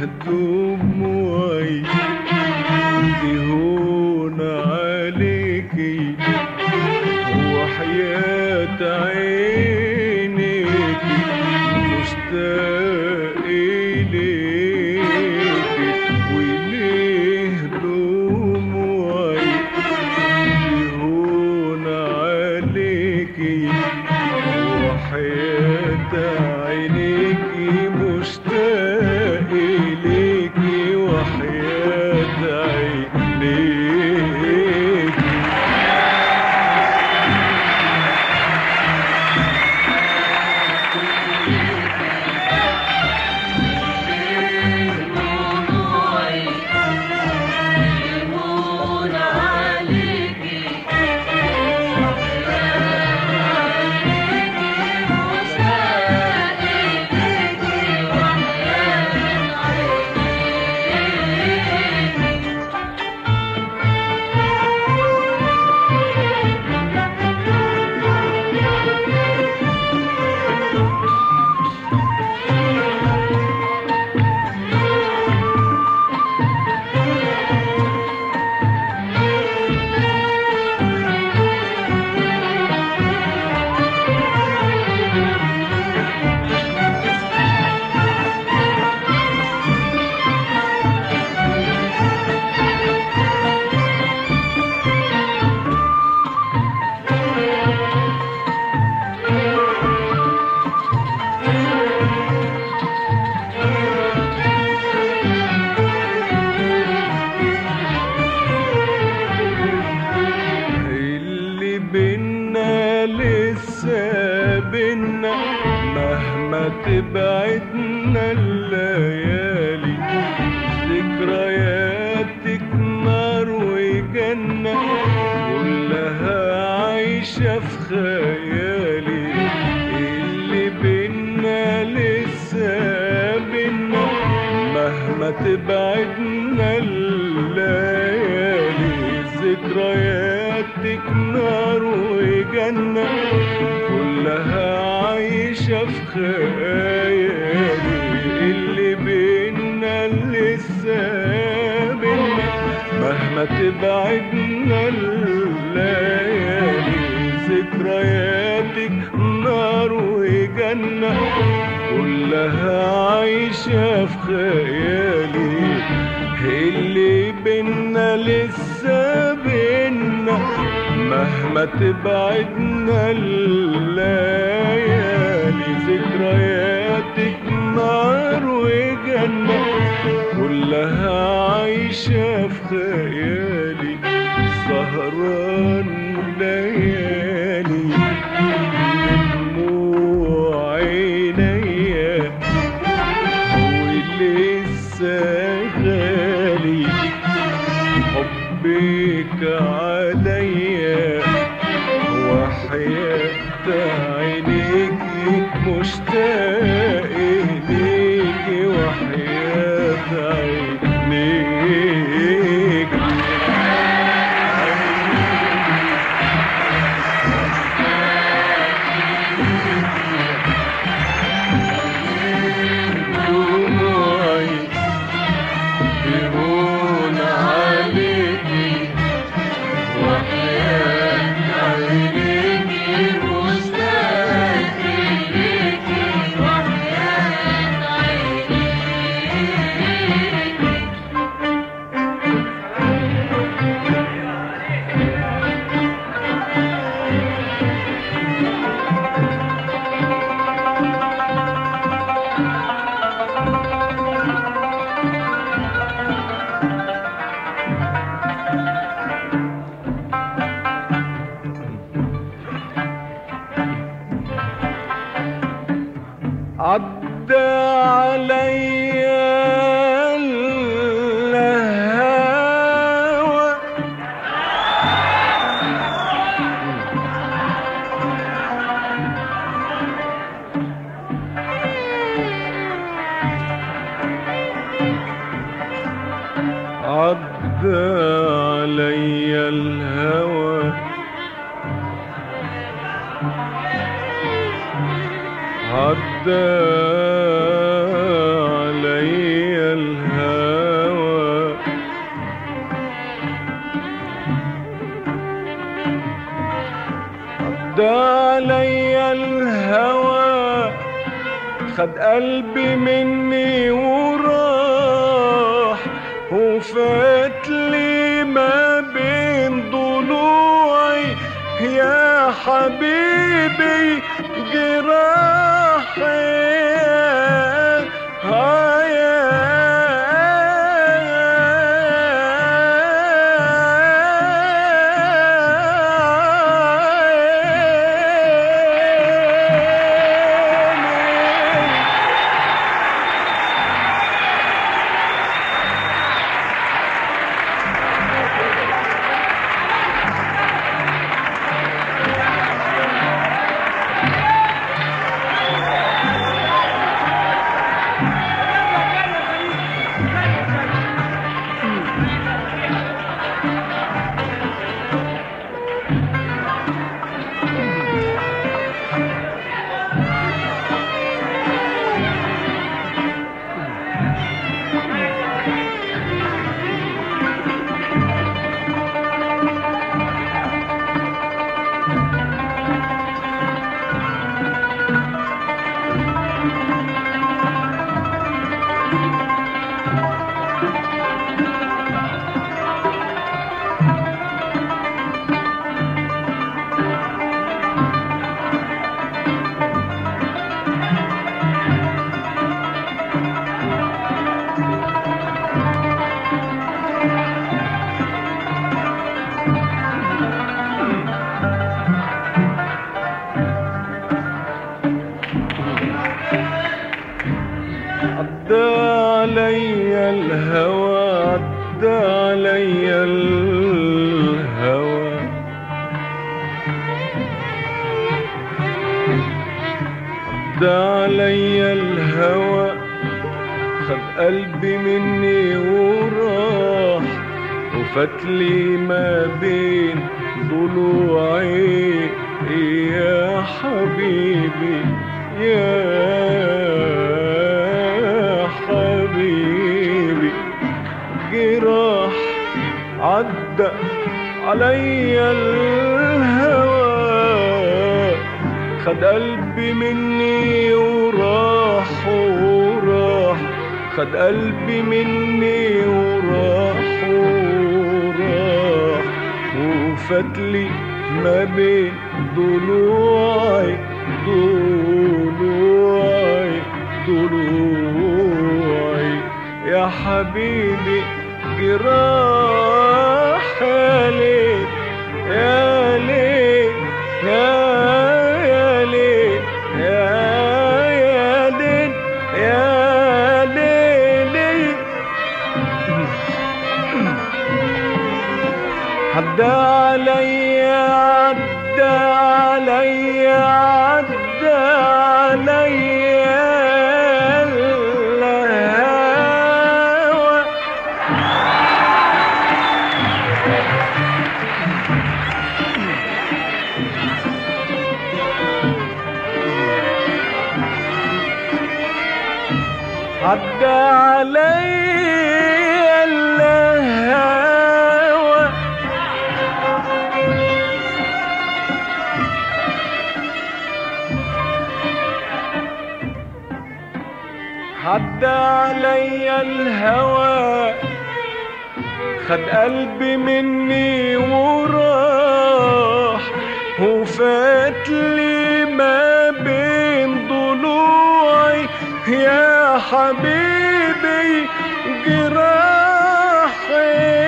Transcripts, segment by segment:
دموعي تهون عليكي وحياة عينيكي مشتاق إليكي وليه دموعي تهون عليكي وحياة عينيكي مشتاق إليكي وحياة عينيكي. لسه بينا مهما تبعدنا الليالي ذكرياتك نار وجنة كلها عايشة في خيالي. اللي بينا لسه بينا مهما تبعدنا الليالي ذكرياتك نار وجنة كلها عايشة في خيالي. اللي بينا لسه بينا مهما تبعدنا الليالي ذكرياتك نار وجنة كلها عايشة في خيالي. اللي بينا لسه بينا مهما تبعدنا الليالي ذكرياتك نار وجنة كلها عايشة في خيالي. سهران ليالي بدموع عينيا ولسه غالي حبك عليا وحياة عينيكي مشتاق إليكي وحياة عينيكي. دموعي تهون عليكي وحياة عينيكي مشتاق إليكي وحياة عدى عليا الهوى عدى عليا الهوى عدى عليا الهوى خد قلبي مني وراح وفات لي ما بين ضلوعي يا حبيبي جراحي عدى عليا الهوى عدى عليا الهوى عدى عليا الهوى خد قلبي مني وراح وفتلي ما بين ضلوعي يا حبيبي يا حبيبي جراح عدى عليا الهوى خد قلبي مني وراح وراح خد قلبي مني وراح وراح وفتلي ما بين ضلوعي ضلوعي ضلوعي يا حبيبي جراح يا ليل يا ليل يا ليل يا ليل يا ليل عدى عليا عدى عليا عدى عليا الهوى عدى عليا الهوى عدى عليا الهوى خد قلبي مني وراح وفات لي ما بين ضلوعي يا حبيبي جراحي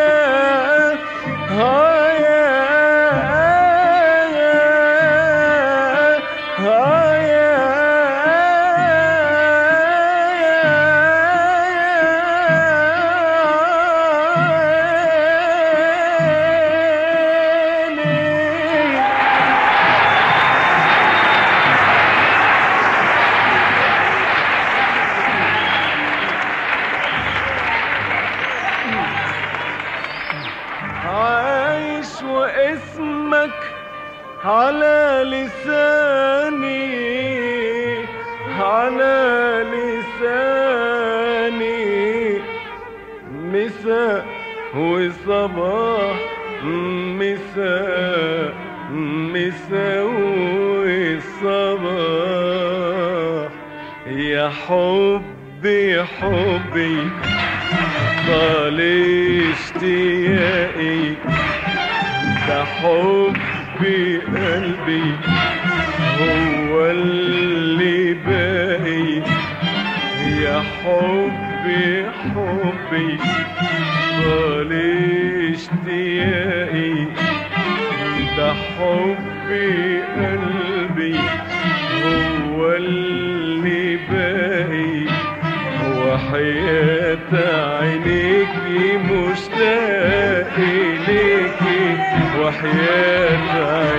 عايش واسمك على لساني على لساني مساء وصباح مساء مساء وصباح يا حبي حبي طال اشتياقي، ده حبي قلبي هو اللي باقي. يا حبي حبي طال اشتياقي، ده حبي قلبي هو اللي باقي. وحياة عينيكي مشتاق إليكي، وحياة